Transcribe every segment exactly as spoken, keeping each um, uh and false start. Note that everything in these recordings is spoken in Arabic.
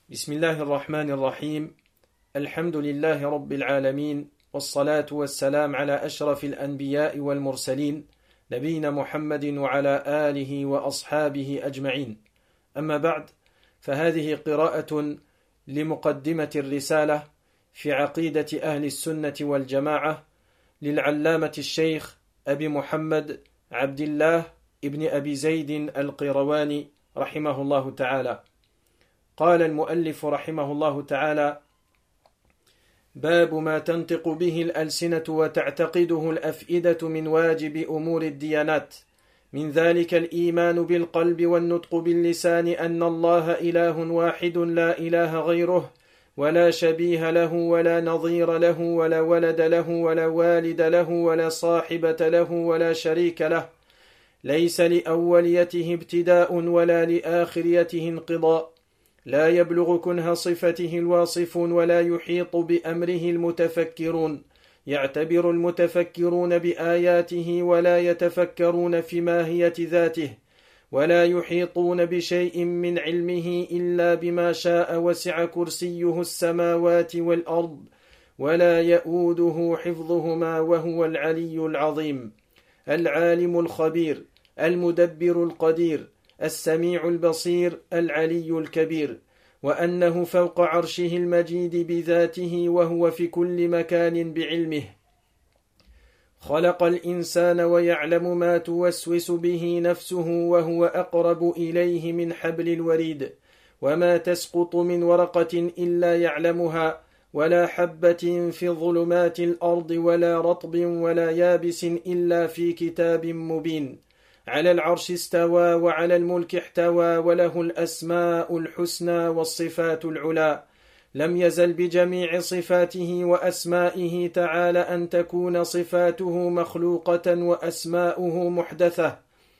بسم الله الرحمن الرحيم. الحمد لله رب العالمين، والصلاة والسلام على أشرف الأنبياء والمرسلين، نبينا محمد وعلى آله وأصحابه أجمعين. أما بعد، فهذه قراءة لمقدمة الرسالة في عقيدة أهل السنة والجماعة للعلامة الشيخ أبي محمد عبد الله ابن أبي زيد القيرواني رحمه الله تعالى. قال المؤلف رحمه الله تعالى: باب ما تنطق به الألسنة وتعتقده الأفئدة من واجب أمور الديانات، من ذلك الإيمان بالقلب والنطق باللسان أن الله إله واحد لا إله غيره، ولا شبيه له ولا نظير له ولا ولد له ولا والد له ولا صاحبة له ولا شريك له، ليس لأوليته ابتداء ولا لآخريته انقضاء، لا يبلغ كنه صفته الواصفون ولا يحيط بأمره المتفكرون، يعتبر المتفكرون بآياته ولا يتفكرون في ماهية ذاته، ولا يحيطون بشيء من علمه إلا بما شاء، وسع كرسيه السماوات والأرض ولا يؤوده حفظهما وهو العلي العظيم، العالم الخبير المدبر القدير السميع البصير العلي الكبير، وأنه فوق عرشه المجيد بذاته وهو في كل مكان بعلمه، خلق الإنسان ويعلم ما توسوس به نفسه وهو أقرب إليه من حبل الوريد، وما تسقط من ورقة إلا يعلمها، ولا حبة في ظلمات الأرض ولا رطب ولا يابس إلا في كتاب مبين. على العرش استوى وعلى الملك احتوى، وله الأسماء الحسنى والصفات العلى، لم يزل بجميع صفاته وأسمائه تعالى أن تكون صفاته مخلوقة وأسماؤه محدثة.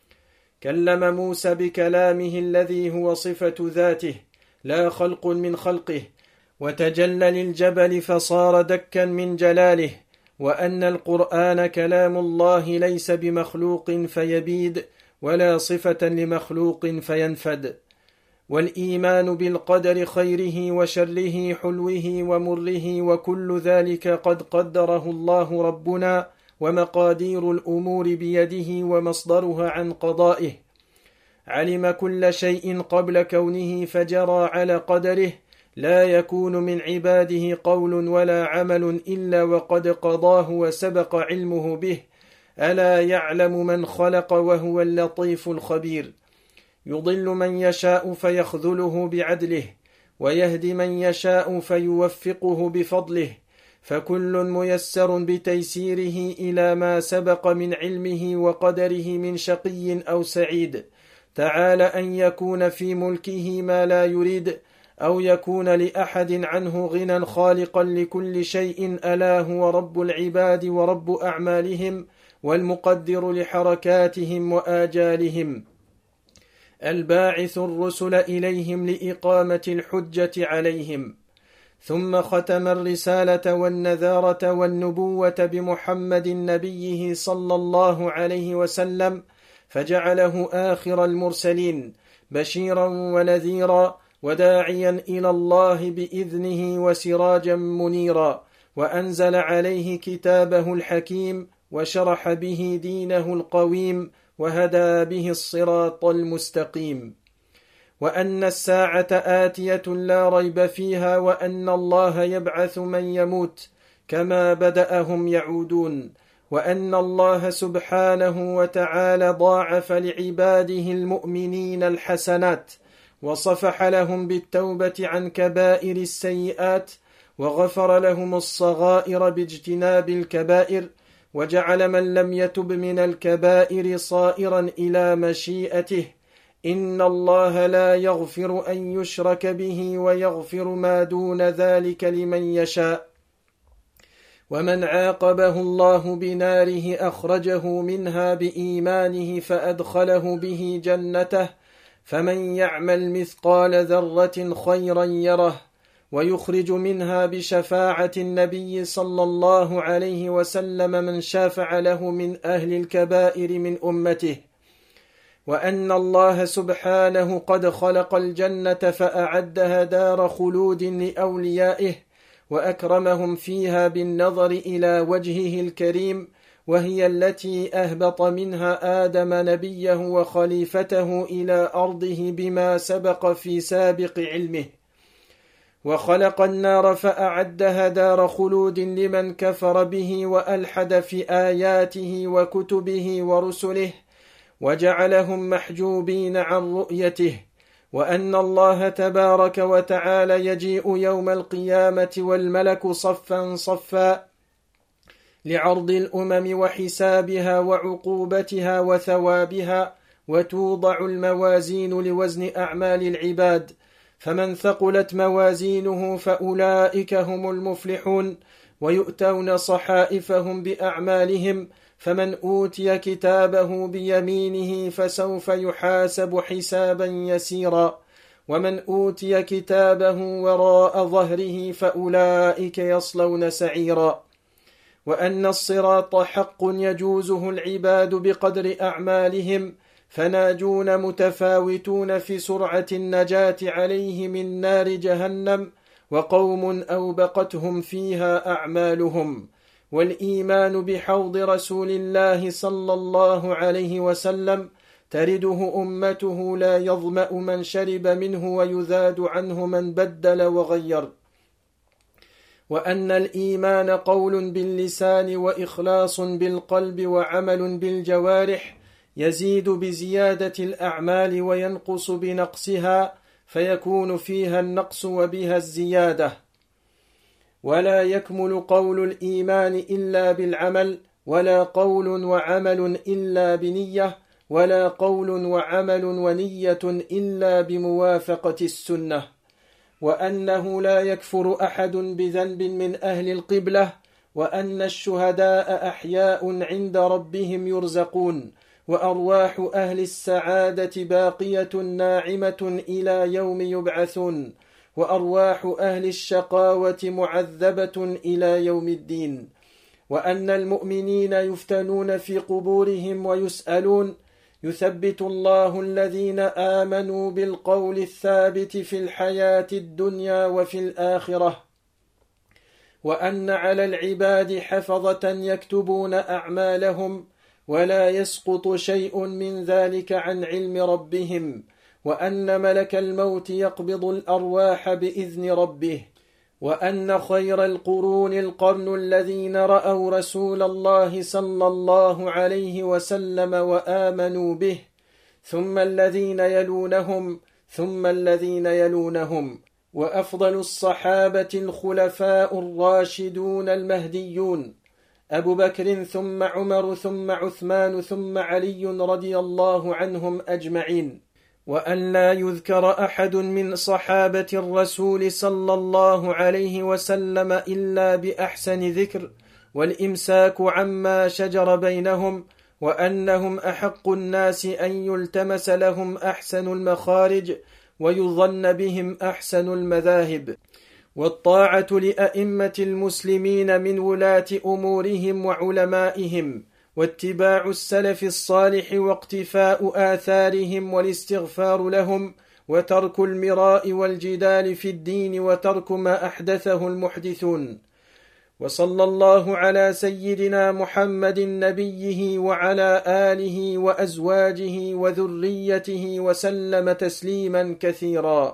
كلم موسى بكلامه الذي هو صفة ذاته لا خلق من خلقه، وتجلى للجبل فصار دكا من جلاله، وأن القرآن كلام الله ليس بمخلوق فيبيد ولا صفة لمخلوق فينفد. والإيمان بالقدر خيره وشره حلوه ومره وكل ذلك قد قدره الله ربنا، ومقادير الأمور بيده ومصدرها عن قضائه، علم كل شيء قبل كونه فجرى على قدره، لا يكون من عباده قول ولا عمل إلا وقد قضاه وسبق علمه به، ألا يعلم من خلق وهو اللطيف الخبير. يضل من يشاء فيخذله بعدله، ويهدي من يشاء فيوفقه بفضله، فكل ميسر بتيسيره إلى ما سبق من علمه وقدره من شقي أو سعيد، تعالى أن يكون في ملكه ما لا يريد، أو يكون لأحد عنه غنى خالقا لكل شيء، ألا هو رب العباد ورب أعمالهم، والمقدر لحركاتهم وآجالهم، الباعث الرسل إليهم لإقامة الحجة عليهم. ثم ختم الرسالة والنذارة والنبوة بمحمد نبيه صلى الله عليه وسلم، فجعله آخر المرسلين بشيرا ونذيرا، وداعيا إلى الله بإذنه وسراجا منيرا، وأنزل عليه كتابه الحكيم، وشرح به دينه القويم، وهدى به الصراط المستقيم. وأن الساعة آتية لا ريب فيها، وأن الله يبعث من يموت كما بدأهم يعودون، وأن الله سبحانه وتعالى ضاعف لعباده المؤمنين الحسنات، وصفح لهم بالتوبة عن كبائر السيئات، وغفر لهم الصغائر باجتناب الكبائر، وجعل من لم يتب من الكبائر صائرا إلى مشيئته. إن الله لا يغفر أن يشرك به ويغفر ما دون ذلك لمن يشاء. ومن عاقبه الله بناره أخرجه منها بإيمانه فأدخله به جنته، فمن يعمل مثقال ذرة خيرا يره، ويخرج منها بشفاعة النبي صلى الله عليه وسلم من شافع له من أهل الكبائر من أمته. وأن الله سبحانه قد خلق الجنة فأعدها دار خلود لأوليائه وأكرمهم فيها بالنظر إلى وجهه الكريم، وهي التي أهبط منها آدم نبيه وخليفته إلى أرضه بما سبق في سابق علمه. وخلق النار فأعدها دار خلود لمن كفر به وألحد في آياته وكتبه ورسله، وجعلهم محجوبين عن رؤيته. وأن الله تبارك وتعالى يجيء يوم القيامة والملك صفا صفا لعرض الأمم وحسابها وعقوبتها وثوابها، وتوضع الموازين لوزن أعمال العباد، فمن ثقلت موازينه فأولئك هم المفلحون، ويؤتون صحائفهم بأعمالهم، فمن أوتي كتابه بيمينه فسوف يحاسب حسابا يسيرا، ومن أوتي كتابه وراء ظهره فأولئك يصلون سعيرا. وأن الصراط حق يجوزه العباد بقدر أعمالهم، فناجون متفاوتون في سرعة النجاة عليه من نار جهنم، وقوم أوبقتهم فيها أعمالهم. والإيمان بحوض رسول الله صلى الله عليه وسلم ترده أمته لا يظمأ من شرب منه ويذاد عنه من بدل وغير. وأن الإيمان قول باللسان وإخلاص بالقلب وعمل بالجوارح، يزيد بزيادة الأعمال وينقص بنقصها، فيكون فيها النقص وبها الزيادة. ولا يكمل قول الإيمان إلا بالعمل، ولا قول وعمل إلا بنية، ولا قول وعمل ونية إلا بموافقة السنة. وأنه لا يكفر أحد بذنب من أهل القبلة، وأن الشهداء أحياء عند ربهم يرزقون، وأرواح أهل السعادة باقية ناعمة إلى يوم يبعثون، وأرواح أهل الشقاوة معذبة إلى يوم الدين. وأن المؤمنين يفتنون في قبورهم ويسألون، يثبت الله الذين آمنوا بالقول الثابت في الحياة الدنيا وفي الآخرة. وأن على العباد حفظة يكتبون أعمالهم، ولا يسقط شيء من ذلك عن علم ربهم. وأن ملك الموت يقبض الأرواح بإذن ربه. وأن خير القرون القرن الذين رأوا رسول الله صلى الله عليه وسلم وآمنوا به، ثم الذين يلونهم، ثم الذين يلونهم. وأفضل الصحابة الخلفاء الراشدون المهديون، أبو بكر ثم عمر ثم عثمان ثم علي رضي الله عنهم أجمعين. وأن لا يذكر أحد من صحابة الرسول صلى الله عليه وسلم إلا بأحسن ذكر، والإمساك عما شجر بينهم، وأنهم أحق الناس أن يلتمس لهم أحسن المخارج، ويظن بهم أحسن المذاهب. والطاعة لأئمة المسلمين من ولاة أمورهم وعلمائهم، واتباع السلف الصالح واقتفاء آثارهم والاستغفار لهم، وترك المراء والجدال في الدين، وترك ما أحدثه المحدثون. وصلى الله على سيدنا محمد نبيه وعلى آله وأزواجه وذريته وسلم تسليما كثيرا.